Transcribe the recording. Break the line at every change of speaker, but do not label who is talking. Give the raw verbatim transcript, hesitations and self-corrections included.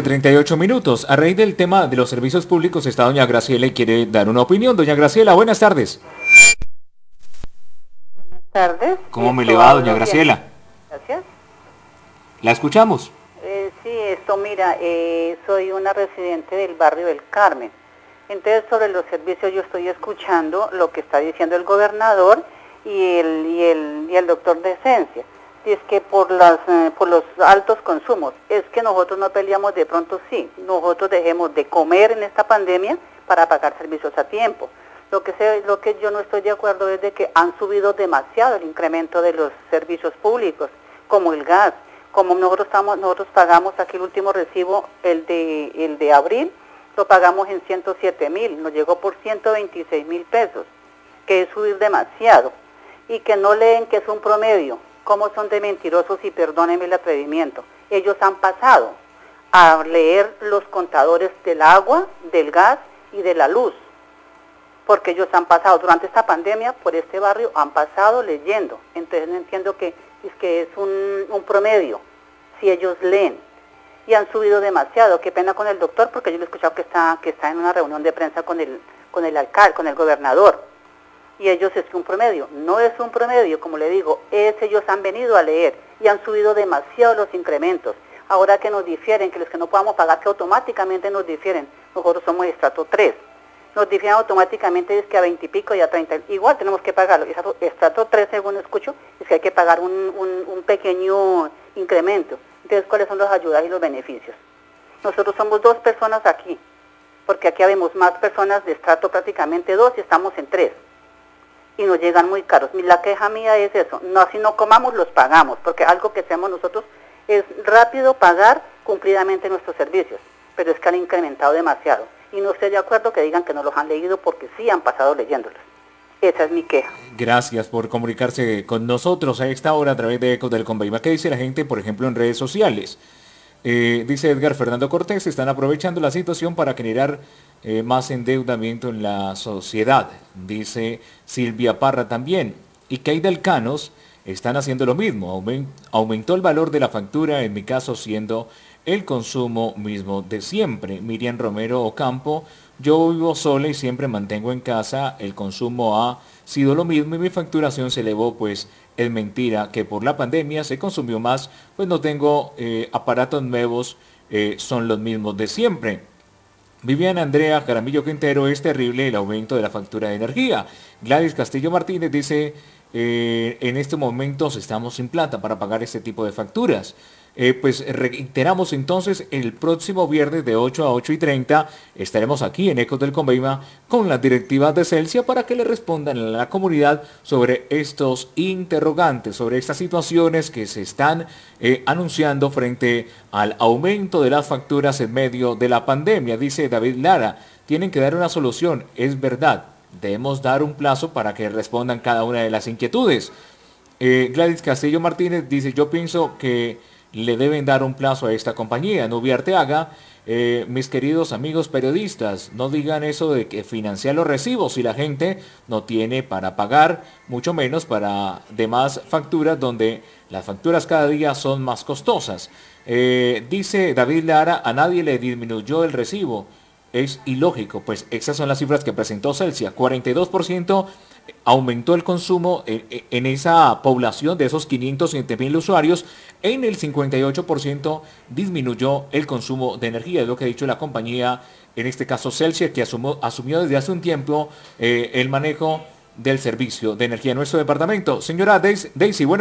treinta y ocho minutos. A raíz del tema de los servicios públicos está doña Graciela y quiere dar una opinión. Doña Graciela, buenas tardes.
Buenas tardes.
¿Cómo me
Esto
le va,
hablo
doña
bien.
Graciela?
Gracias.
La escuchamos.
Eh, sí, esto mira, eh, soy una residente del barrio del Carmen. Entonces, sobre los servicios yo estoy escuchando lo que está diciendo el gobernador y el, y el, y el doctor de Esencia. Y es que por, las, eh, por los altos consumos, es que nosotros no peleamos de pronto, sí, nosotros dejemos de comer en esta pandemia para pagar servicios a tiempo. Lo que, se, lo que yo no estoy de acuerdo es de que han subido demasiado el incremento de los servicios públicos, como el gas, como nosotros, estamos, nosotros pagamos aquí el último recibo, el de, el de abril, lo pagamos en ciento siete mil, nos llegó por ciento veintiséis mil pesos, que es subir demasiado, y que no leen que es un promedio. Cómo son de mentirosos y perdónenme el atrevimiento. Ellos han pasado a leer los contadores del agua, del gas y de la luz, porque ellos han pasado durante esta pandemia por este barrio, han pasado leyendo. Entonces no entiendo que es, que es un, un promedio, si ellos leen. Y han subido demasiado. Qué pena con el doctor, porque yo le he escuchado que está, que está en una reunión de prensa con el, con el alcalde, con el gobernador. Y ellos es un promedio, no es un promedio, como le digo, es ellos han venido a leer y han subido demasiado los incrementos. Ahora que nos difieren, que los que no podamos pagar, que automáticamente nos difieren, nosotros somos estrato tres, nos difieren automáticamente es que a veinte y pico y a treinta, igual tenemos que pagarlo. Estrato, estrato tres, según escucho, es que hay que pagar un, un, un pequeño incremento. Entonces, ¿cuáles son las ayudas y los beneficios? Nosotros somos dos personas aquí, porque aquí habemos más personas de estrato prácticamente dos y estamos en tres. Y nos llegan muy caros. La queja mía es eso, no, así no comamos, los pagamos, porque algo que hacemos nosotros es rápido pagar cumplidamente nuestros servicios, pero es que han incrementado demasiado. Y no estoy de acuerdo que digan que no los han leído, porque sí han pasado leyéndolos. Esa es mi queja.
Gracias por comunicarse con nosotros a esta hora a través de Ecos del Conveima. ¿Qué dice la gente, por ejemplo, en redes sociales? Eh, dice Edgar Fernando Cortés, están aprovechando la situación para generar eh, más endeudamiento en la sociedad. Dice Silvia Parra también. Y Keida Elcanos están haciendo lo mismo. Aument, aumentó el valor de la factura, en mi caso siendo el consumo mismo de siempre. Miriam Romero Ocampo, yo vivo sola y siempre mantengo en casa, el consumo ha sido lo mismo y mi facturación se elevó, pues es mentira que por la pandemia se consumió más, pues no tengo eh, aparatos nuevos, eh, son los mismos de siempre. Viviana Andrea Jaramillo Quintero, es terrible el aumento de la factura de energía. Gladys Castillo Martínez dice, eh, en estos momentos estamos sin plata para pagar este tipo de facturas. Eh, pues reiteramos entonces, el próximo viernes de ocho a ocho y treinta estaremos aquí en Ecos del Conveima con las directivas de Celsia para que le respondan a la comunidad sobre estos interrogantes, sobre estas situaciones que se están eh, anunciando frente al aumento de las facturas en medio de la pandemia. Dice David Lara, tienen que dar una solución, es verdad, debemos dar un plazo para que respondan cada una de las inquietudes. Eh, Gladys Castillo Martínez dice, yo pienso que le deben dar un plazo a esta compañía. Nubia Arteaga, eh, mis queridos amigos periodistas, no digan eso de que financiar los recibos si la gente no tiene para pagar, mucho menos para demás facturas donde las facturas cada día son más costosas. Eh, dice David Lara, a nadie le disminuyó el recibo. Es ilógico, pues esas son las cifras que presentó Celsia, cuarenta y dos por ciento aumentó el consumo en, en esa población de esos quinientos siete mil usuarios, en el cincuenta y ocho por ciento disminuyó el consumo de energía, es lo que ha dicho la compañía, en este caso Celsia, que asumió, asumió desde hace un tiempo eh, el manejo del servicio de energía en nuestro departamento. Señora Daisy, bueno.